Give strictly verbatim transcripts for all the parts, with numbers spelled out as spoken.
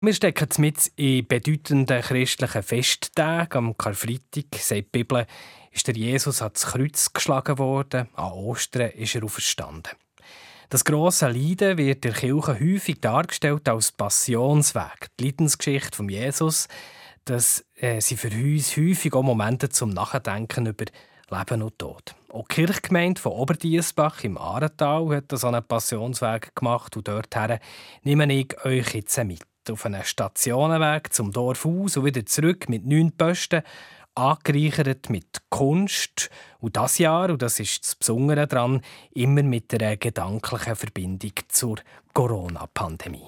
Wir stecken mitten in bedeutenden christlichen Festtagen. Am Karfreitag, sagt die Bibel, ist der Jesus ans Kreuz geschlagen worden. An Ostern ist er auferstanden. Das grosse Leiden wird in der Kirche häufig dargestellt als Passionsweg. Die Leidensgeschichte von Jesus, das äh, sind für uns häufig auch Momente zum Nachdenken über Leben und Tod. Auch die Kirchgemeinde von Oberdiessbach im Aaretal hat so einen Passionsweg gemacht und dorthin nehme ich euch jetzt mit. Auf einen Stationenweg zum Dorf aus und wieder zurück mit neun Posten, angereichert mit Kunst. Und das Jahr, und das ist das Besondere daran, immer mit einer gedanklichen Verbindung zur Corona-Pandemie.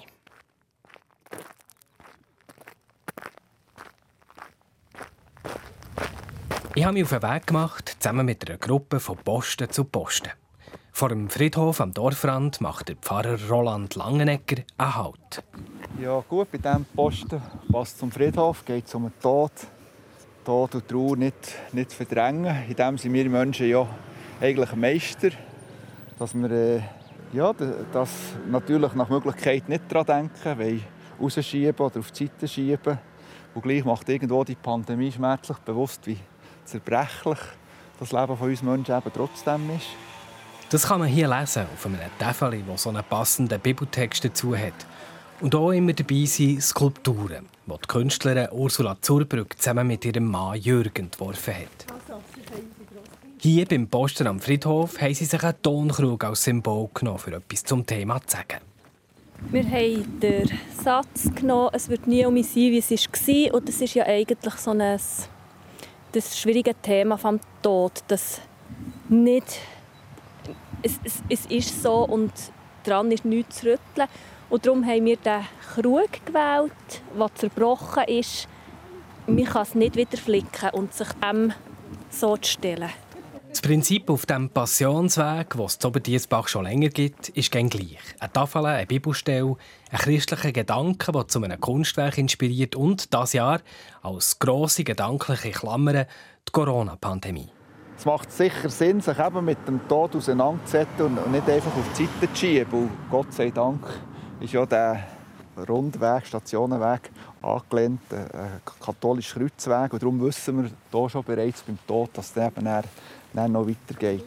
Ich habe mich auf den Weg gemacht, zusammen mit einer Gruppe von Posten zu Posten. Vor dem Friedhof am Dorfrand macht der Pfarrer Roland Langenegger einen Halt. Ja gut, bei diesem Posten passt zum Friedhof, geht es um den Tod. Tod und Trauer nicht, nicht zu verdrängen. In dem sind wir Menschen ja eigentlich Meister. Dass wir äh, ja, das natürlich nach Möglichkeit nicht daran denken, wollen rausschieben oder auf die Seite schieben. Und gleich macht irgendwo die Pandemie schmerzlich bewusst, wie zerbrechlich das Leben von uns Menschen eben trotzdem ist. Das kann man hier lesen, auf einem Tafel, das so einen passenden Bibeltext dazu hat. Und auch immer dabei sind Skulpturen, die die Künstlerin Ursula Zurbrück zusammen mit ihrem Mann Jürgen entworfen hat. Hier beim Posten am Friedhof haben sie sich einen Tonkrug als Symbol genommen, für etwas zum Thema zu sagen. Wir haben den Satz genommen, es wird nie um mich sein, wie es war. Und das ist ja eigentlich so ein das schwierige Thema vom Tod, das nicht Es, es, es ist so und daran ist nichts zu rütteln. Und darum haben wir den Krug gewählt, der zerbrochen ist. Man kann es nicht wieder flicken und sich dem so stellen. Das Prinzip auf diesem Passionsweg, den es in Oberdiessbach schon länger gibt, ist gleich. Eine Tafel, eine Bibelstelle, ein christlicher Gedanke, der zu einem Kunstwerk inspiriert und dieses Jahr als grosse gedankliche Klammer die Corona-Pandemie. Es macht sicher Sinn, sich eben mit dem Tod auseinanderzusetzen und nicht einfach auf die Seite zu schieben. Und Gott sei Dank ist ja der Rundweg, Stationenweg angelehnt, ein katholischer Kreuzweg. Und darum wissen wir hier schon bereits beim Tod, dass es eben dann, dann noch weitergeht.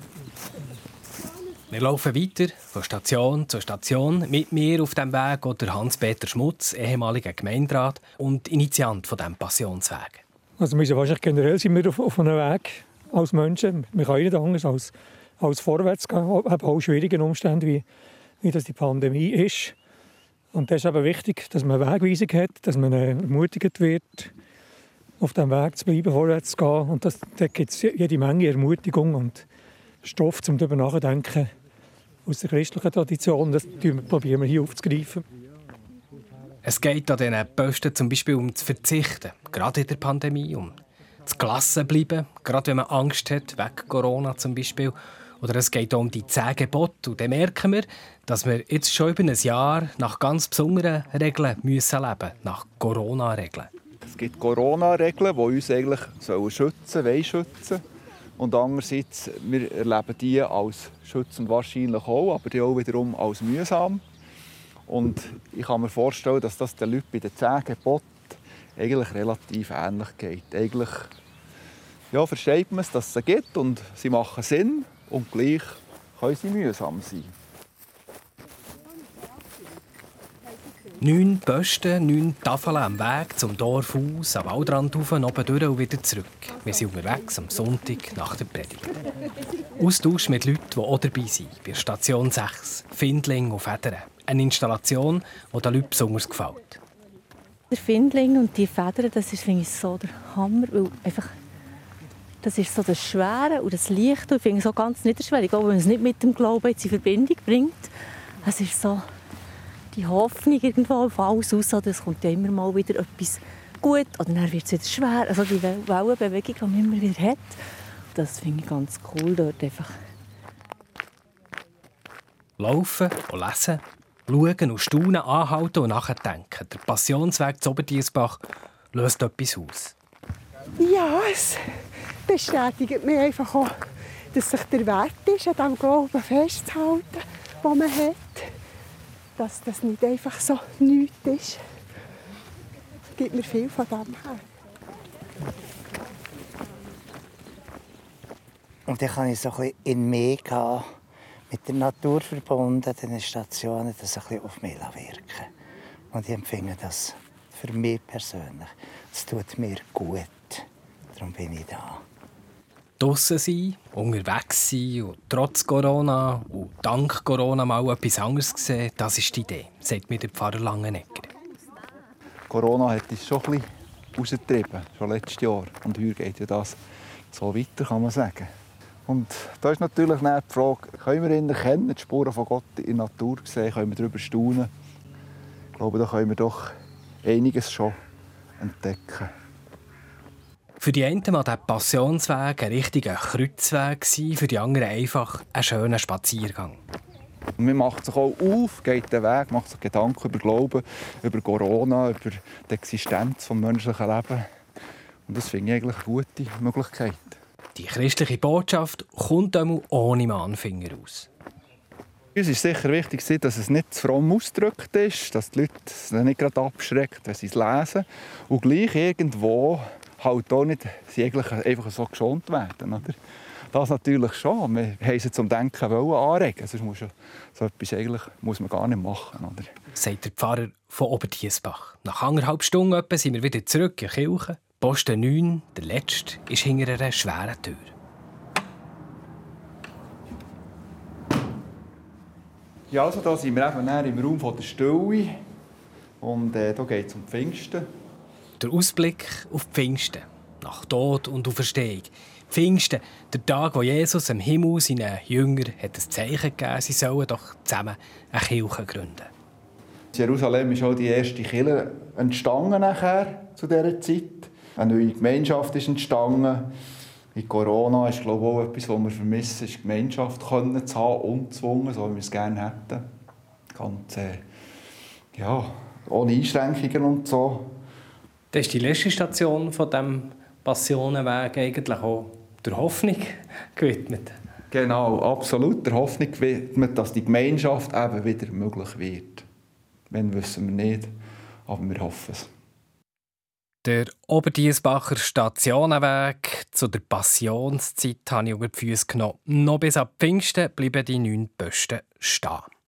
Wir laufen weiter von Station zu Station. Mit mir auf diesem Weg geht Hans-Peter Schmutz, ehemaliger Gemeinderat und Initiant von diesem Passionsweg. Also wir sind wahrscheinlich generell sind wir auf, auf einem Weg. Als Menschen. Wir können nicht anders als, als vorwärts gehen, auch in schwierigen Umständen, wie, wie das die Pandemie ist. Und das ist eben wichtig, dass man eine Wegweisung hat, dass man ermutigt wird, auf diesem Weg zu bleiben, vorwärts zu gehen. Und das, da gibt es jede Menge Ermutigung und Stoff zum darüber nachdenken aus der christlichen Tradition. Das probieren wir hier aufzugreifen. Es geht an diesen Posten zum Beispiel um zu verzichten, gerade in der Pandemie, um zu gelassen bleiben, gerade wenn man Angst hat, wegen Corona zum Beispiel. Oder es geht auch um die zehn Gebote. Und dann merken wir, dass wir jetzt schon über ein Jahr nach ganz besonderen Regeln müssen leben, nach Corona-Regeln. Es gibt Corona-Regeln, die uns eigentlich schützen wollen, schützen. Und andererseits, wir erleben die als schützend wahrscheinlich auch, aber die auch wiederum als mühsam. Und ich kann mir vorstellen, dass das den Leuten bei den zehn Geboten eigentlich relativ ähnlich geht. Eigentlich ja, versteht man es, dass es sie gibt und sie machen Sinn und gleich können sie mühsam sein. Neun Posten, neun Tafeln am Weg zum Dorf aus, am Waldrand rauf, oben durch und wieder zurück. Wir sind unterwegs am Sonntag nach der Predigt. Austausch mit Leuten, die auch dabei sind. Bei Station sechs, Findling und Federn. Eine Installation, die den Leuten besonders gefällt. Der Findling und die Federn, das ist, finde ich, so der Hammer. Weil einfach, das ist so das Schwere und das Leichte. Ich finde es so ganz niederschwellig, auch wenn man es nicht mit dem Glauben jetzt in Verbindung bringt. Es ist so die Hoffnung irgendwo auf alles aus, es kommt ja immer mal wieder etwas gut oder dann wird es wieder schwer. Also die Wellenbewegung, die man immer wieder hat, das finde ich ganz cool dort einfach. Laufen und lesen, schauen und staunen, anhalten und nachdenken. Der Passionsweg zu Oberdiessbach löst etwas aus. Ja, es bestätigt mir einfach auch, dass sich der Wert ist, an dem Glauben festzuhalten, den man hat. Dass das nicht einfach so nichts ist. gibt mir viel von dem her. Und dann kann ich so ein bisschen in mich gehen, mit der Natur verbunden, den Stationen, das ein bisschen auf mich wirken. Und ich empfinde das für mich persönlich. Es tut mir gut. Darum bin ich da. Draussen sein, unterwegs sein und trotz Corona und dank Corona mal etwas anderes sehen, das ist die Idee, sagt mir der Pfarrer Langenegger. Corona hat uns schon ein bisschen rausgetrieben, schon letztes Jahr. Und heute geht ja das so weiter, kann man sagen. Und da ist natürlich dann die Frage, können wir ihn erkennen, die Spuren von Gott in der Natur sehen, können wir darüber staunen. Ich glaube, da können wir doch einiges schon entdecken. Für die einen war der Passionsweg ein richtiger Kreuzweg, für die anderen einfach ein schöner Spaziergang. Und man macht sich auch auf, geht den Weg, macht sich Gedanken über Glauben, über Corona, über die Existenz des menschlichen Lebens. Und das finde ich eigentlich eine gute Möglichkeit. Die christliche Botschaft kommt einmal ohne Mahnfinger aus. Uns ist sicher wichtig, dass es nicht zu fromm ausgedrückt ist, dass die Leute es nicht gerade abschreckt, wenn sie es lesen. Und gleich irgendwo halt auch nicht sie eigentlich einfach so geschont werden. Oder? Das natürlich schon. Wir haben sie zum Denken anregen. Sonst muss ja so etwas eigentlich muss man gar nicht machen. Oder? Sagt der Pfarrer von Oberdiessbach. Nach anderthalb Stunden etwa sind wir wieder zurück in die Kirche. Posten neun, der letzte, ist hinter einer schweren Tür. Ja, also da sind wir eben im Raum der Stille. Und äh, hier geht es um Pfingsten. Der Ausblick auf Pfingsten, nach Tod und Auferstehung. Pfingsten, der Tag, wo Jesus am Himmel seinen Jüngern hat ein Zeichen gegeben, sie sollen doch zusammen eine Kirche gründen. In Jerusalem ist auch die erste Kirche entstanden nachher, zu dieser Zeit. Eine neue Gemeinschaft ist entstanden. In Corona ist glaube ich, auch etwas, was wir vermissen, ist Gemeinschaft können zu haben, unzwungen, so wie wir es gerne hätten. Ganz, äh, ja, ohne Einschränkungen und so. Das ist die letzte Station von diesem Passionenweg eigentlich auch der Hoffnung gewidmet. Genau, absolut. Der Hoffnung gewidmet, dass die Gemeinschaft eben wieder möglich wird. Wenn wissen wir nicht, aber wir hoffen es. Der Oberdiessbacher Stationenweg zu der Passionszeit habe ich über die Füße genommen. Noch bis ab Pfingsten bleiben die neun Posten stehen.